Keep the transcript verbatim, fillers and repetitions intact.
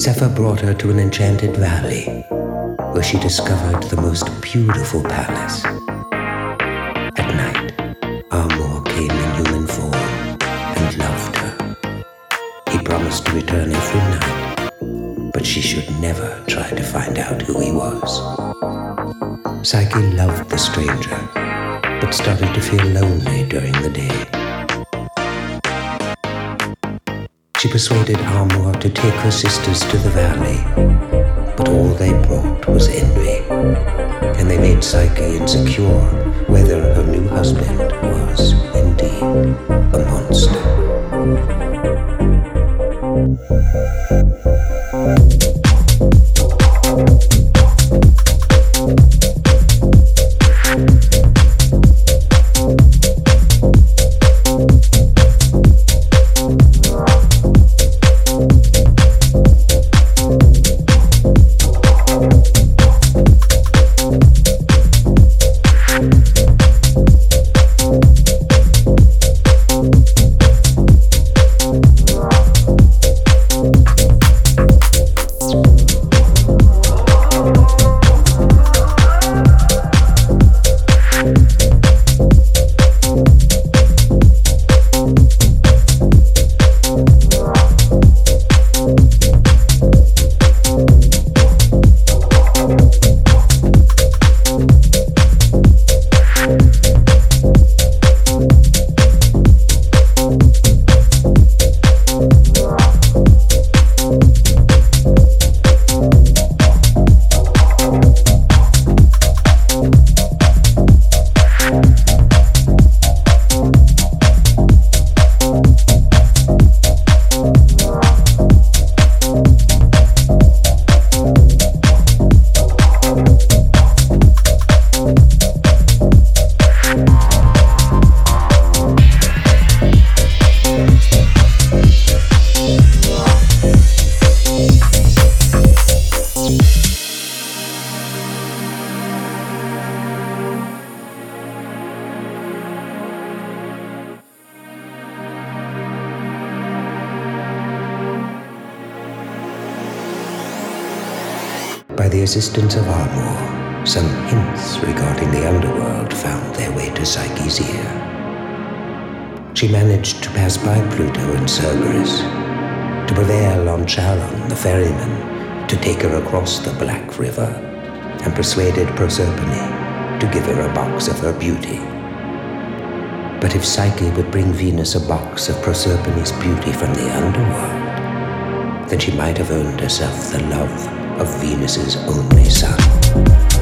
Zephyr brought her to an enchanted valley, where she discovered the most beautiful palace. At night, Amor came in human form and loved her. He promised to return every night, but she should never try to find out who he was. Psyche loved the stranger, but started to feel lonely during the day. She persuaded Amor to take her sisters to the valley, but all they brought was envy, and they made Psyche insecure whether her new husband was indeed a monster. By the assistance of Amor, some hints regarding the underworld found their way to Psyche's ear. She managed to pass by Pluto and Cerberus, to prevail on Charon, the ferryman, to take her across the Black River, and persuaded Proserpine to give her a box of her beauty. But if Psyche would bring Venus a box of Proserpine's beauty from the underworld, then she might have earned herself the love of Venus's only son.